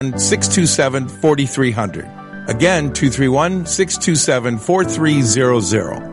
627-4300. Again, 231-627-4300.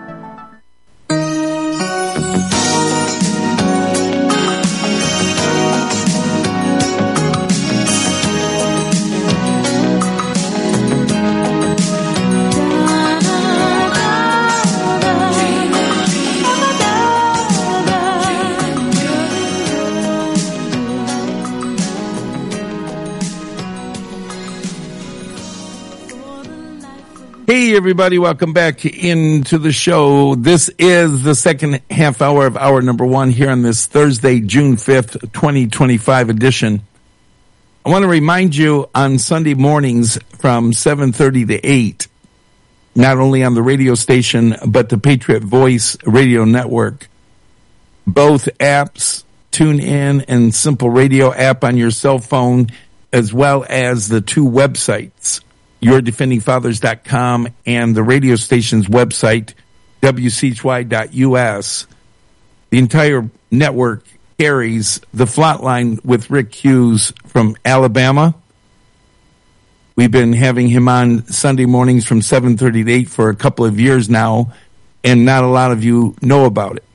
Hey, everybody. Welcome back into the show. This is the second half hour of hour number one here on this Thursday, June 5th, 2025 edition. I want to remind you on Sunday mornings from 7:30 to 8, not only on the radio station, but the Patriot Voice Radio Network. Both apps, TuneIn and Simple Radio app on your cell phone, as well as the two websites, YourDefendingFathers.com and the radio station's website, WCHY.us. The entire network carries the Flatline with Rick Hughes from Alabama. We've been having him on Sunday mornings from 7:30 to 8 for a couple of years now, and not a lot of you know about it.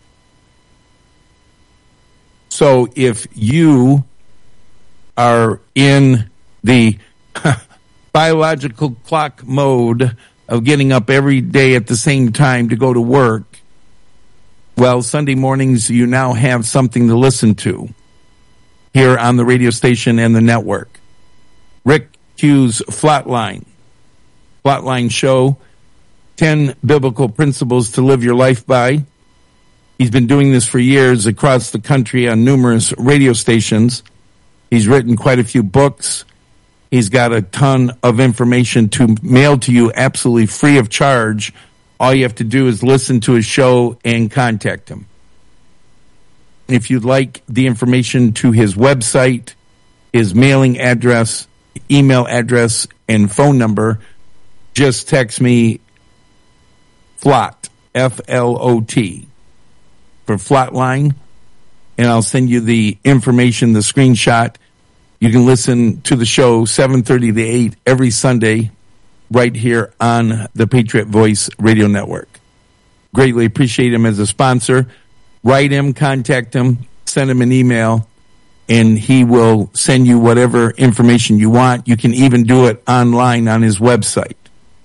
So if you are in the biological clock mode of getting up every day at the same time to go to work, well, Sunday mornings you now have something to listen to here on the radio station and the network. Rick Hughes Flatline Show, 10 biblical principles to live your life by. He's been doing this for years across the country on numerous radio stations. He's written quite a few books. He's got a ton of information to mail to you absolutely free of charge. All you have to do is listen to his show and contact him. If you'd like the information to his website, his mailing address, email address, and phone number, just text me FLOT, F-L-O-T, for Flatline, and I'll send you the information, the screenshot. You can listen to the show 7:30 to 8 every Sunday right here on the Patriot Voice Radio Network. Greatly appreciate him as a sponsor. Write him, contact him, send him an email, and he will send you whatever information you want. You can even do it online on his website.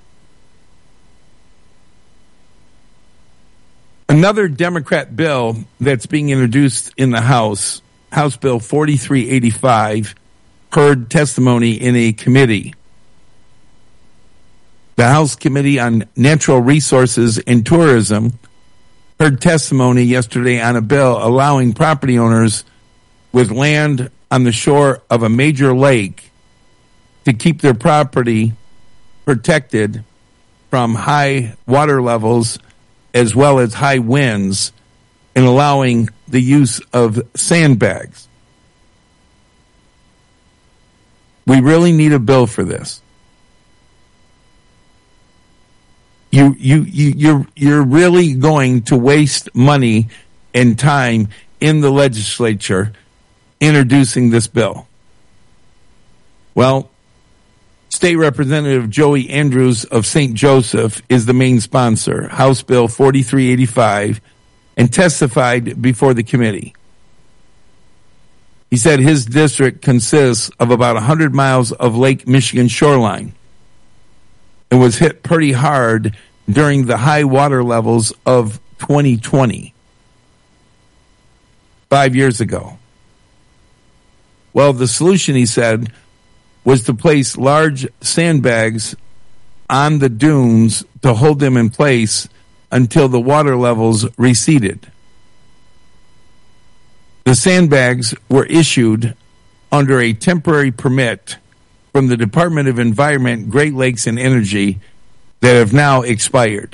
Another Democrat bill that's being introduced in the House, House Bill 4385, heard testimony in a committee. The House Committee on Natural Resources and Tourism heard testimony yesterday on a bill allowing property owners with land on the shore of a major lake to keep their property protected from high water levels as well as high winds, and allowing the use of sandbags. We really need a bill for this. You're really going to waste money and time in the legislature introducing this bill. Well, State Representative Joey Andrews of St. Joseph is the main sponsor, House Bill 4385, and testified before the committee. He said his district consists of about 100 miles of Lake Michigan shoreline. It was hit pretty hard during the high water levels of 2020, 5 years ago. Well, the solution, he said, was to place large sandbags on the dunes to hold them in place until the water levels receded. The sandbags were issued under a temporary permit from the Department of Environment, Great Lakes, and Energy that have now expired.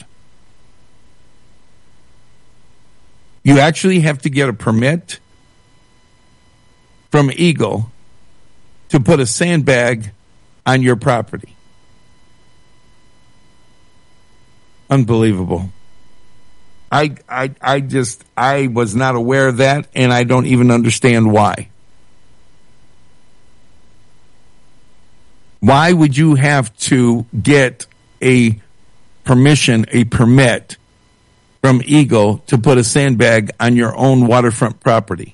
You actually have to get a permit from Eagle to put a sandbag on your property. Unbelievable. I was not aware of that, and I don't even understand why. Why would you have to get a permit from Eagle to put a sandbag on your own waterfront property?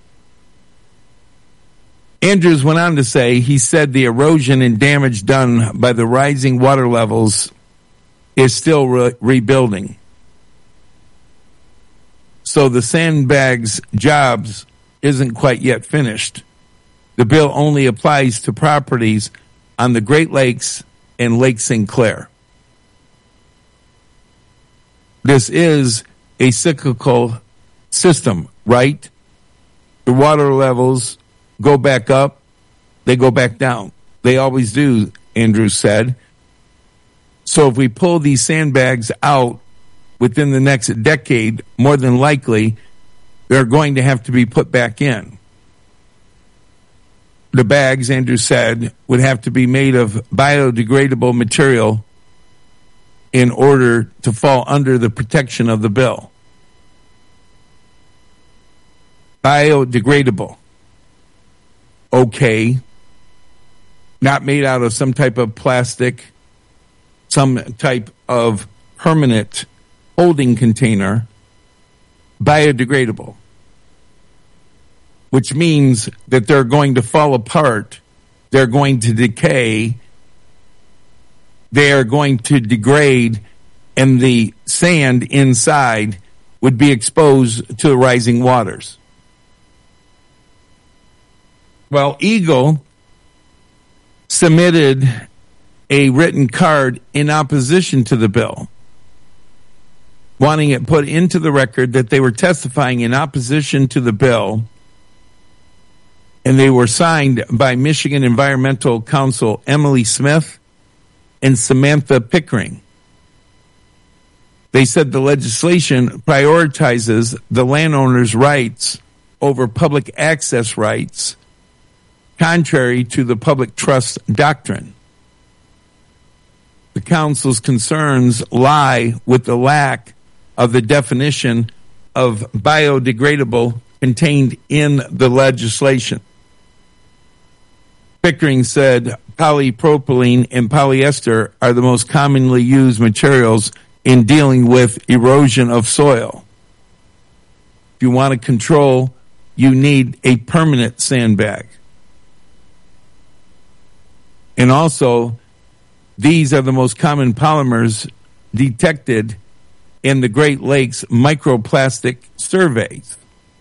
Andrews went on to say, he said the erosion and damage done by the rising water levels is still rebuilding. So the sandbags jobs isn't quite yet finished. The bill only applies to properties on the Great Lakes and Lake St. Clair. This is a cyclical system, right? The water levels go back up, they go back down. They always do, Andrews said. So if we pull these sandbags out within the next decade, more than likely, they're going to have to be put back in. The bags, Andrews said, would have to be made of biodegradable material in order to fall under the protection of the bill. Biodegradable. Okay. Not made out of some type of plastic, some type of permanent holding container. Biodegradable. Which means that they're going to fall apart, they're going to decay, they are going to degrade, and the sand inside would be exposed to the rising waters. Well, Eagle submitted a written card in opposition to the bill, wanting it put into the record that they were testifying in opposition to the bill, and they were signed by Michigan Environmental Counsel Emily Smith and Samantha Pickering. They said the legislation prioritizes the landowner's rights over public access rights, contrary to the public trust doctrine. The council's concerns lie with the lack of the definition of biodegradable contained in the legislation. Pickering said polypropylene and polyester are the most commonly used materials in dealing with erosion of soil. If you want to control, you need a permanent sandbag. And also, these are the most common polymers detected in the Great Lakes microplastic surveys.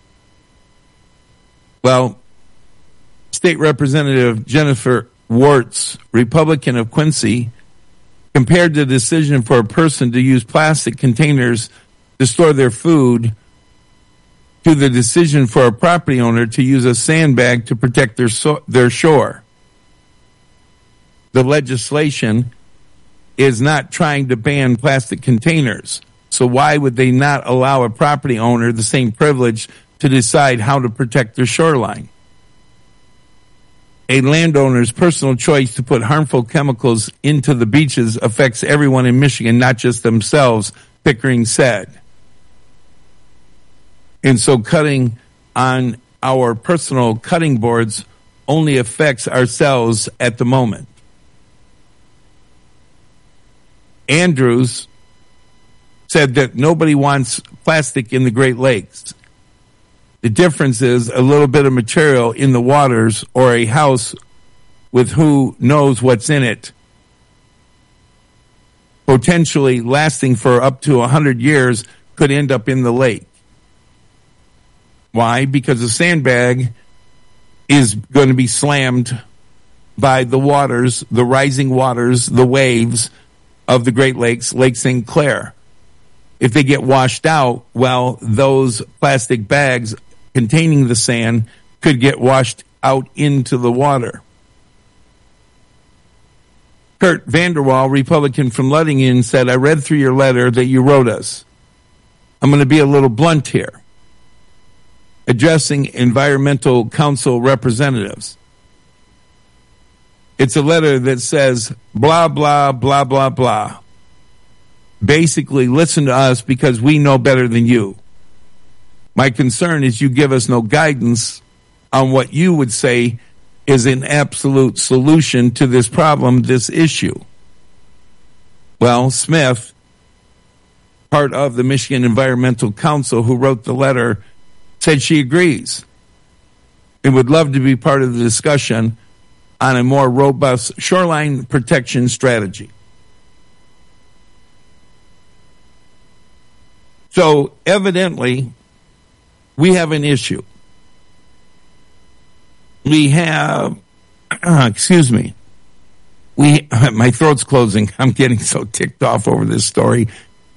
Well, State Representative Jennifer Wartz, Republican of Quincy, compared the decision for a person to use plastic containers to store their food to the decision for a property owner to use a sandbag to protect their shore. The legislation is not trying to ban plastic containers, so why would they not allow a property owner the same privilege to decide how to protect their shoreline? A landowner's personal choice to put harmful chemicals into the beaches affects everyone in Michigan, not just themselves, Pickering said. And so cutting on our personal cutting boards only affects ourselves at the moment. Andrews said that nobody wants plastic in the Great Lakes. The difference is a little bit of material in the waters or a house with who knows what's in it, potentially lasting for up to 100 years, could end up in the lake. Why? Because the sandbag is going to be slammed by the waters, the rising waters, the waves of the Great Lakes, Lake St. Clair. If they get washed out, well, those plastic bags containing the sand could get washed out into the water. Kurt Vanderwall, Republican from Luddingen, said, I read through your letter that you wrote us. I'm going to be a little blunt here. Addressing Environmental Council representatives. It's a letter that says, blah, blah, blah, blah, blah. Basically, listen to us because we know better than you. My concern is you give us no guidance on what you would say is an absolute solution to this problem, this issue? Well, Smith, part of the Michigan Environmental Council, who wrote the letter, said she agrees and would love to be part of the discussion on a more robust shoreline protection strategy. So evidently, we have an issue. We have, my throat's closing. I'm getting so ticked off over this story.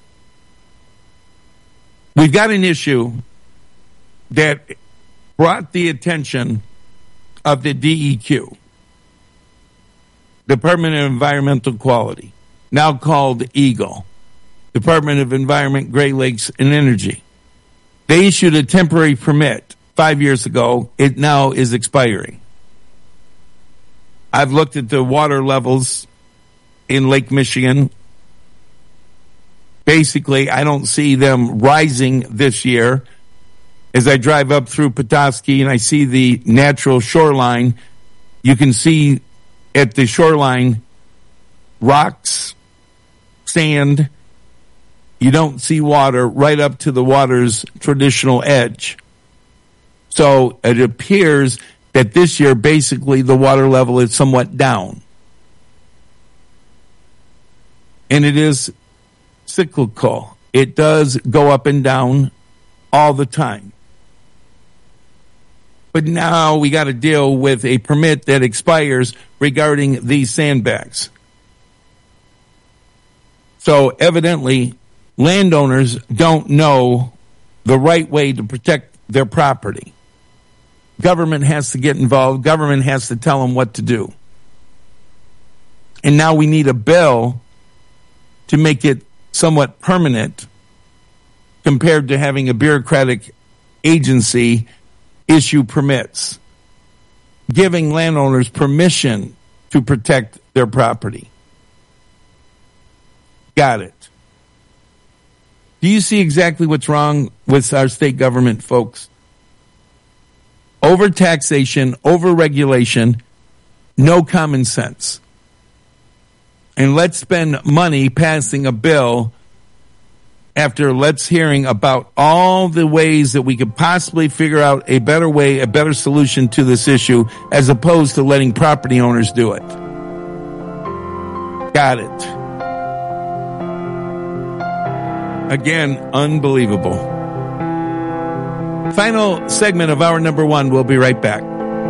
We've got an issue that brought the attention of the DEQ, Department of Environmental Quality, now called EGLE, Department of Environment, Great Lakes, and Energy. They issued a temporary permit 5 years ago. It now is expiring. I've looked at the water levels in Lake Michigan. Basically, I don't see them rising this year. As I drive up through Petoskey and I see the natural shoreline, you can see at the shoreline rocks, sand. You don't see water right up to the water's traditional edge. So it appears that this year, basically, the water level is somewhat down. And it is cyclical. It does go up and down all the time. But now we got to deal with a permit that expires regarding these sandbags. So evidently, landowners don't know the right way to protect their property. Government has to get involved. Government has to tell them what to do. And now we need a bill to make it somewhat permanent compared to having a bureaucratic agency issue permits, giving landowners permission to protect their property. Got it. Do you see exactly what's wrong with our state government, folks? Overtaxation, overregulation, no common sense. And let's spend money passing a bill after let's hearing about all the ways that we could possibly figure out a better way, a better solution to this issue, as opposed to letting property owners do it. Got it. Again, unbelievable. Final segment of hour number one. We'll be right back.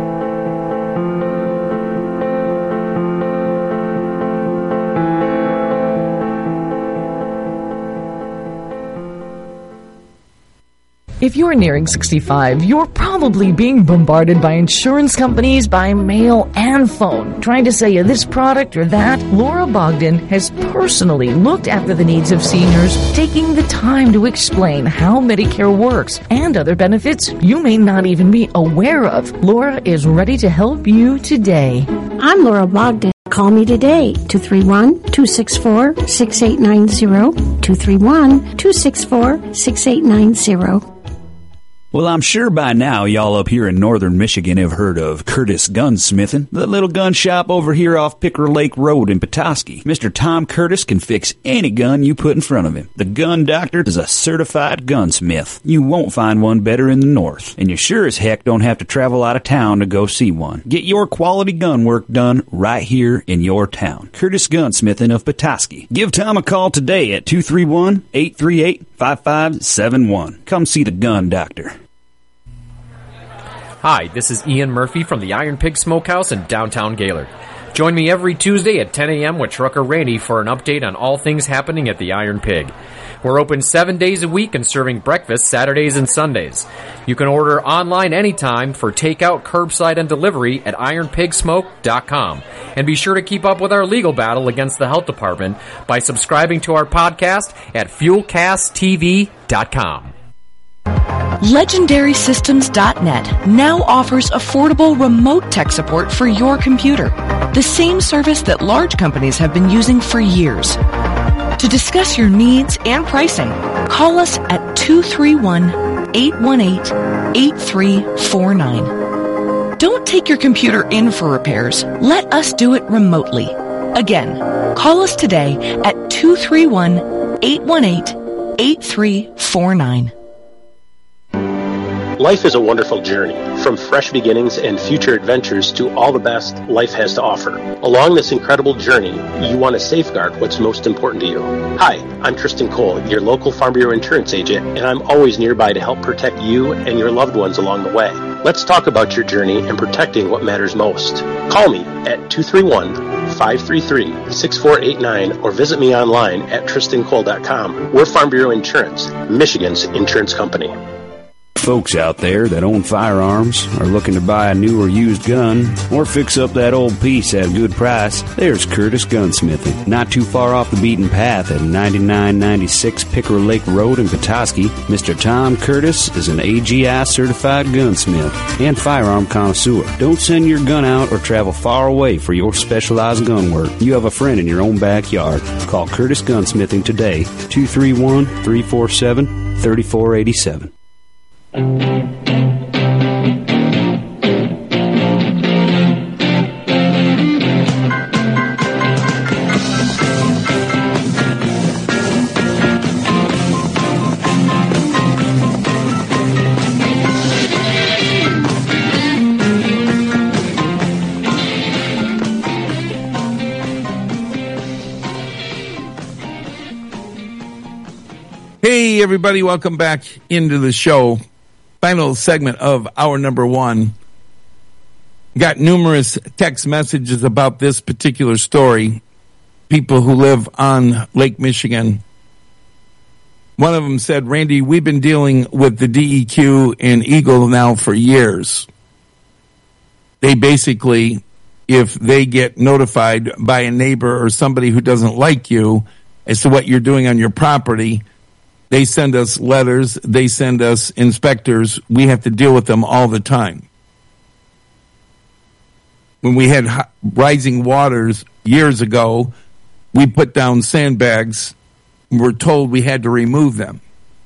If you're nearing 65, you're probably being bombarded by insurance companies by mail and phone, trying to sell you this product or that. Laura Bogdan has personally looked after the needs of seniors, taking the time to explain how Medicare works and other benefits you may not even be aware of. Laura is ready to help you today. I'm Laura Bogdan. Call me today, 231-264-6890, 231-264-6890. Well, I'm sure by now y'all up here in northern Michigan have heard of Curtis Gunsmithing, the little gun shop over here off Picker Lake Road in Petoskey. Mr. Tom Curtis can fix any gun you put in front of him. The Gun Doctor is a certified gunsmith. You won't find one better in the north, and you sure as heck don't have to travel out of town to go see one. Get your quality gun work done right here in your town. Curtis Gunsmithing of Petoskey. Give Tom a call today at 231-838-5571. Come see the Gun Doctor. Hi, this is Ian Murphy from the Iron Pig Smokehouse in downtown Gaylord. Join me every Tuesday at 10 a.m. with Trucker Randy for an update on all things happening at the Iron Pig. We're open 7 days a week and serving breakfast Saturdays and Sundays. You can order online anytime for takeout, curbside, and delivery at ironpigsmoke.com. And be sure to keep up with our legal battle against the health department by subscribing to our podcast at fuelcasttv.com. LegendarySystems.net now offers affordable remote tech support for your computer, the same service that large companies have been using for years. To discuss your needs and pricing, call us at 231-818-8349. Don't take your computer in for repairs. Let us do it remotely. Again, call us today at 231-818-8349. Life is a wonderful journey, from fresh beginnings and future adventures to all the best life has to offer. Along this incredible journey, you want to safeguard what's most important to you. Hi, I'm Tristan Cole, your local Farm Bureau insurance agent, and I'm always nearby to help protect you and your loved ones along the way. Let's talk about your journey and protecting what matters most. Call me at 231-533-6489 or visit me online at tristancole.com. We're Farm Bureau Insurance, Michigan's insurance company. Folks out there that own firearms are looking to buy a new or used gun or fix up that old piece at a good price, there's Curtis Gunsmithing. Not too far off the beaten path at 9996 Pickerel Lake Road in Petoskey, Mr. Tom Curtis is an AGI certified gunsmith and firearm connoisseur. Don't send your gun out or travel far away for your specialized gun work. You have a friend in your own backyard. Call Curtis Gunsmithing today, 231-347-3487. Hey, everybody, welcome back into the show. Final segment of hour number one. Got numerous text messages about this particular story. People who live on Lake Michigan. One of them said, Randy, we've been dealing with the DEQ and Eagle now for years. They basically, if they get notified by a neighbor or somebody who doesn't like you as to what you're doing on your property, they send us letters, they send us inspectors. We have to deal with them all the time. When we had rising waters years ago, we put down sandbags. We're told we had to remove them.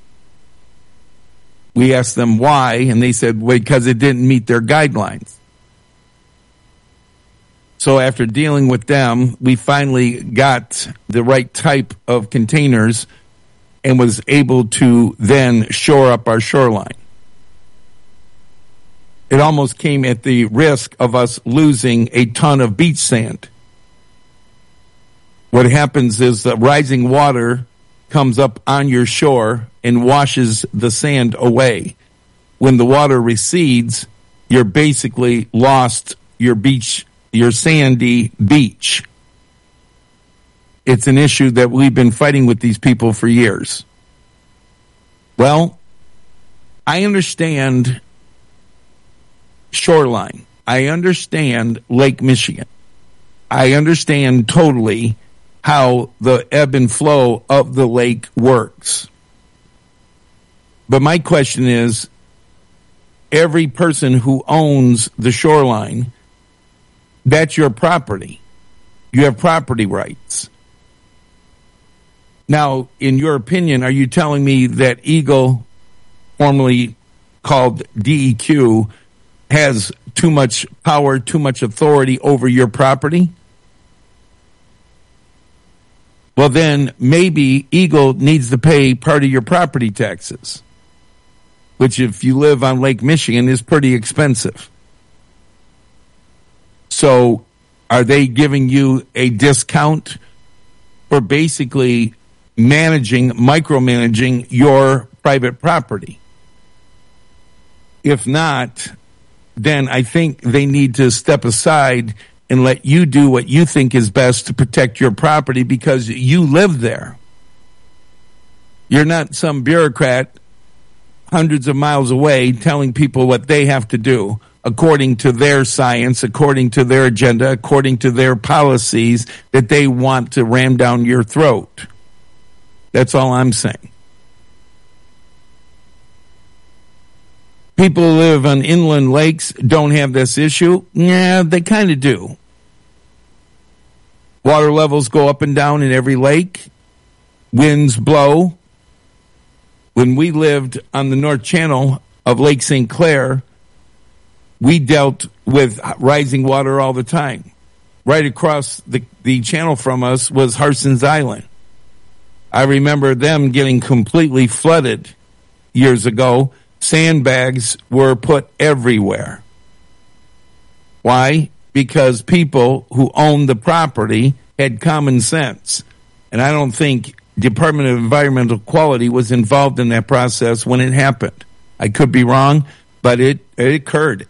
We asked them why, and they said, well, because it didn't meet their guidelines. So after dealing with them, we finally got the right type of containers and was able to then shore up our shoreline. It almost came at the risk of us losing a ton of beach sand. What happens is the rising water comes up on your shore and washes the sand away. When the water recedes, you're basically lost your beach, your sandy beach. It's an issue that we've been fighting with these people for years. Well, I understand shoreline. I understand Lake Michigan. I understand totally how the ebb and flow of the lake works. But my question is, every person who owns the shoreline, that's your property. You have property rights. Now, in your opinion, are you telling me that Eagle, formerly called DEQ, has too much power, too much authority over your property? Well, then maybe Eagle needs to pay part of your property taxes, which if you live on Lake Michigan is pretty expensive. So are they giving you a discount for basically micromanaging your private property? If not, then I think they need to step aside and let you do what you think is best to protect your property because you live there. You're not some bureaucrat hundreds of miles away telling people what they have to do according to their science, according to their agenda, according to their policies that they want to ram down your throat. That's all I'm saying. People who live on inland lakes don't have this issue. Yeah, they kind of do. Water levels go up and down in every lake. Winds blow. When we lived on the North Channel of Lake St. Clair, we dealt with rising water all the time. Right across the channel from us was Harson's Island. I remember them getting completely flooded years ago. Sandbags were put everywhere. Why? Because people who owned the property had common sense. And I don't think Department of Environmental Quality was involved in that process when it happened. I could be wrong, but it occurred.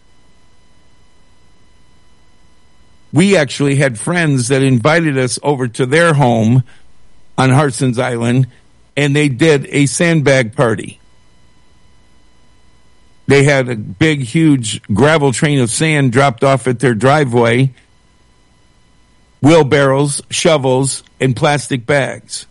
We actually had friends that invited us over to their home on Harson's Island, and they did a sandbag party. They had a big, huge gravel train of sand dropped off at their driveway, wheelbarrows, shovels, and plastic bags.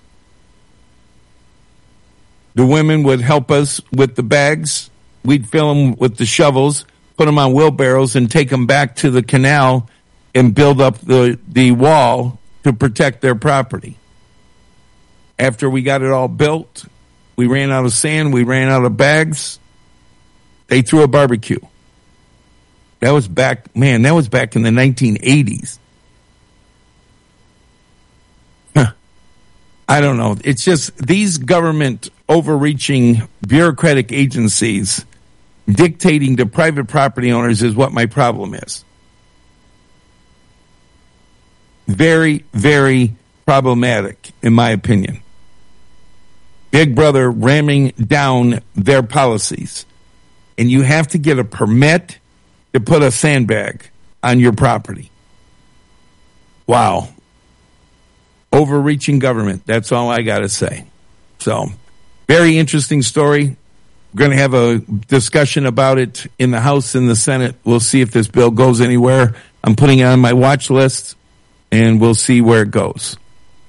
The women would help us with the bags. We'd fill them with the shovels, put them on wheelbarrows, and take them back to the canal and build up the wall to protect their property. After we got it all built, we ran out of sand, we ran out of bags. They threw a barbecue. That was back in the 1980s. I don't know. It's just these government overreaching bureaucratic agencies dictating to private property owners is what my problem is. Very, very problematic, in my opinion. Big Brother ramming down their policies. And you have to get a permit to put a sandbag on your property. Wow. Overreaching government. That's all I got to say. So, very interesting story. We're going to have a discussion about it in the House and the Senate. We'll see if this bill goes anywhere. I'm putting it on my watch list, and we'll see where it goes.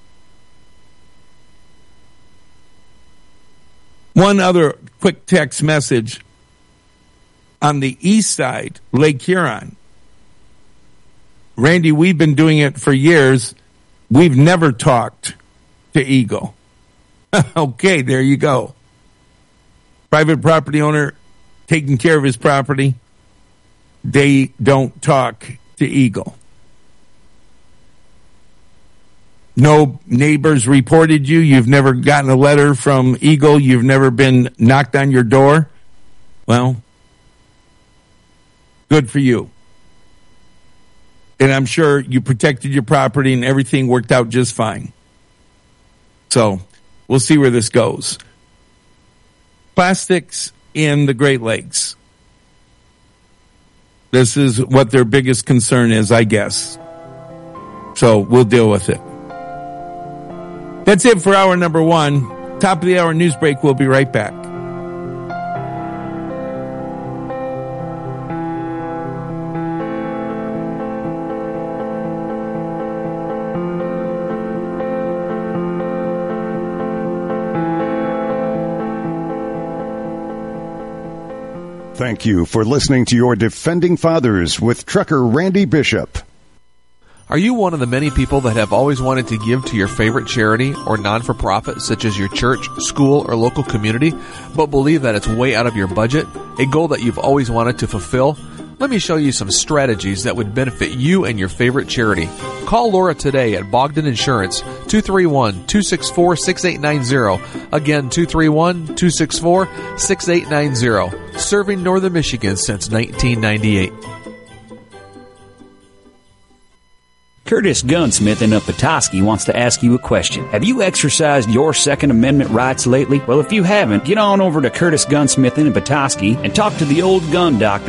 One other quick text message. On the east side, Lake Huron. Randy, we've been doing it for years. We've never talked to Eagle. Okay, there you go. Private property owner taking care of his property. They don't talk to Eagle. No neighbors reported you. You've never gotten a letter from Eagle. You've never been knocked on your door. Well, good for you. And I'm sure you protected your property and everything worked out just fine. So we'll see where this goes. Plastics in the Great Lakes. This is what their biggest concern is, I guess. So we'll deal with it. That's it for hour number one. Top of the hour news break. We'll be right back. Thank you for listening to your Defending Fathers with Trucker Randy Bishop. Are you one of the many people that have always wanted to give to your favorite charity or non-for-profit, such as your church, school, or local community, but believe that it's way out of your budget, a goal that you've always wanted to fulfill? Let me show you some strategies that would benefit you and your favorite charity. Call Laura today at Bogdan Insurance, 231-264-6890. Again, 231-264-6890. Serving Northern Michigan since 1998. Curtis Gunsmithing of Petoskey wants to ask you a question. Have you exercised your Second Amendment rights lately? Well, if you haven't, get on over to Curtis Gunsmithing in Petoskey and talk to the old gun doctor